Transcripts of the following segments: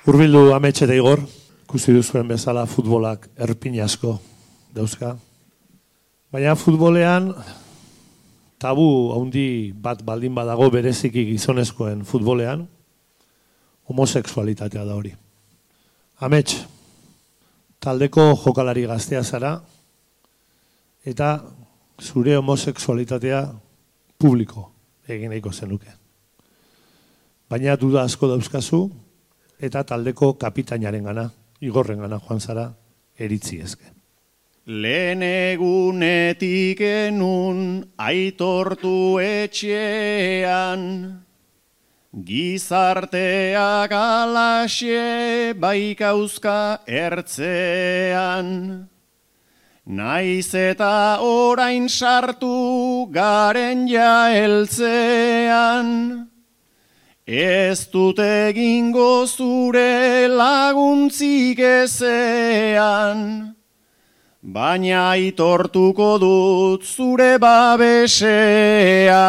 Hurbildu Amets eta Igor, ikusi duzuen bezala futbolak erpin asko dauzka. Baina futbolean tabu handi bat baldin badago bereziki gizonezkoen futbolean, homosexualitatea da hori. Amets, taldeko jokalari gaztea zara, eta zure homosexualitatea publiko egin nahiko zenuke. Baina duda asko dauzkazu, eta taldeko kapitainaren gana, Igorren gana joan zara, eritzi ezke. Lehen egunetik enun aitortu etxean, gizarteak alaxe baikauzka ertzean. Naiz eta orain sartu garen jaeltzean, ez dut egingo zure laguntzik ezean, baina aitortuko dut zure babesea.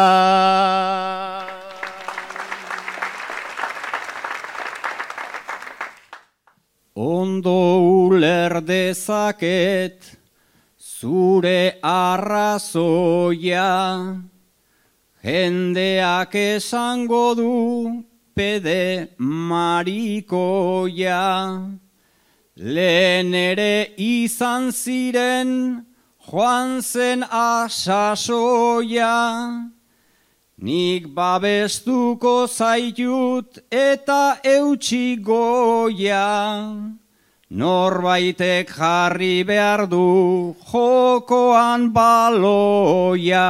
Ondo uler dezaket zure arrazoia, jendeak esango du pede marikoia. Lehen ere izan ziren joan zen asasoia, nik babestuko zaitut eta eutsi goia. Norbaitek jarri behar du jokoan baloia.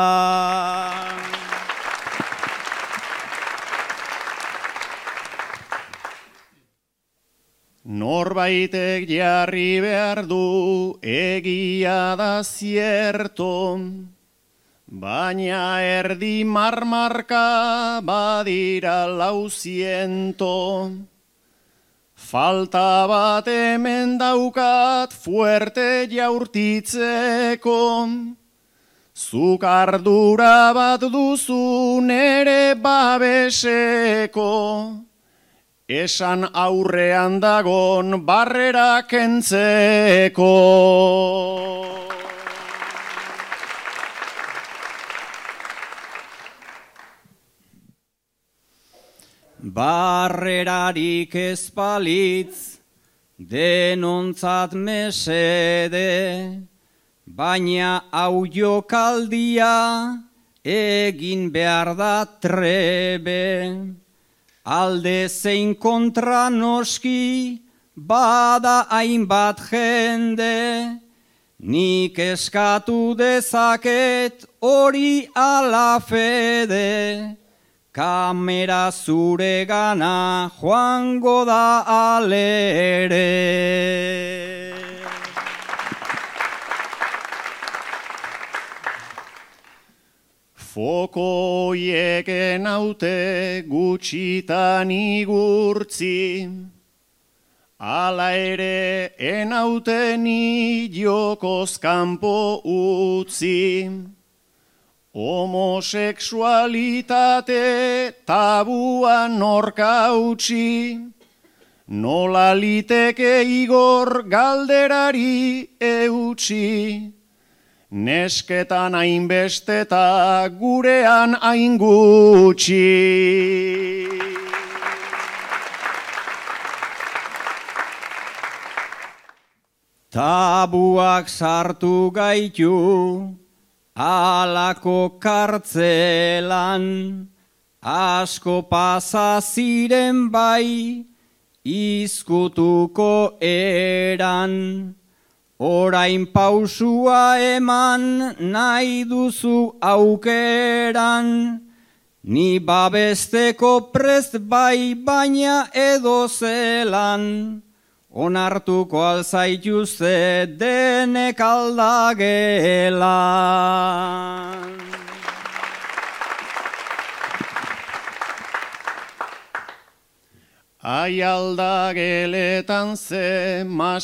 Norbaitek jarri behar du egia da zierto, baina erdi marmarka badira 400. Falta bat hemen daukat fuerte jaurtitzeko, zuk ardura bat duzu nere babeseko, esan aurrean dagon barrera kentzeko. Barrerarik ez balitz, denontzat mesede, baina hau jokaldia egin behar da trebe. Alde zein kontra noski bada hainbat jende, nik eskatu dezaket hori ala fede. Kamera zure gana joango da alere. Foko hieken haute gutxitan igurtzi, ala ere enaute ni jokoz kanpo utzi. Homosexualitate tabua norka utzi, nola liteke Igor galderari eutsi, nesketan hainbesteta gurean hain gutxi. Tabuak sartu gaitu alako kartzelan, asko pasa ziren bai izkutuko eran. Orain pausua eman nahi duzu aukeran, ni babesteko prest bai baina edo zelan. Onartuko alzaituzte denek aldagelan. Ai aldageletan ze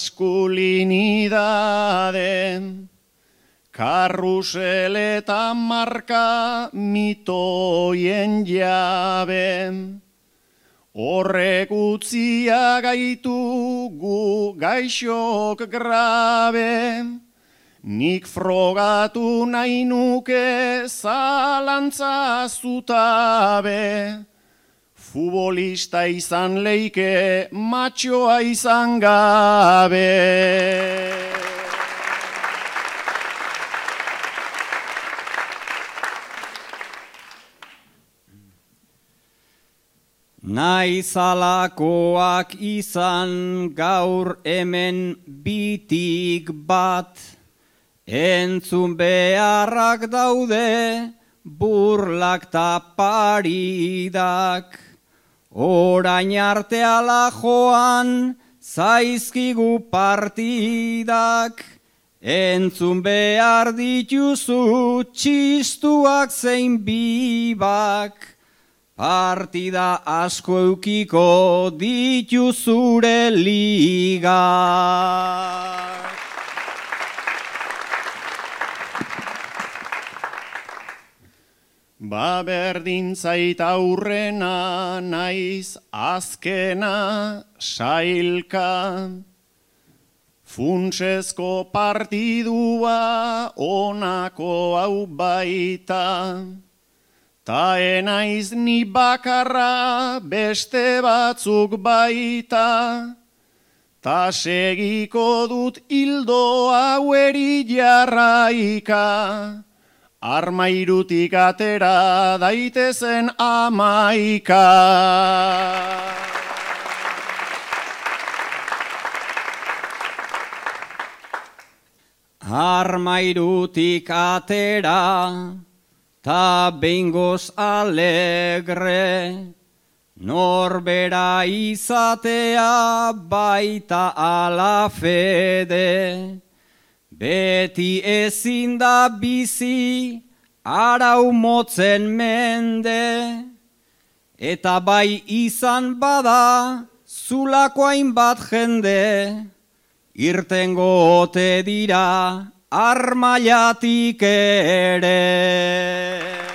maskulinidade, karruseletan marka mitoien jabe. Horrek utzia gaitu gu gaixok grabe, nik frogatu nahi nuke zalantza zutabe. Futbolista izan leike, matxoa izan gabe. Naizalakoak izan gaur hemen bitik bat, entzun beharrak daude burlak ta paridak. Orain arte ala joan zaizkigu partidak, entzun behar dituzu txistuak zein bibak. Partida asko eukiko dituzure ligak. Ba berdin zait aurrena naiz azkena sailka, funtsezko partidua onako hau baita, ta enaiz ni bakarra beste batzuk baita, ta segiko dut hildo haueri jarraika. Armairutik atera daitezen amaika. Armairutik atera, ta behingoz alegre, norbera izatea baita ala fede. Beti ezin da bizi, arau motzen mende, eta bai izan bada, zulako hainbat jende, irtengo ote dira, armaiatik ere.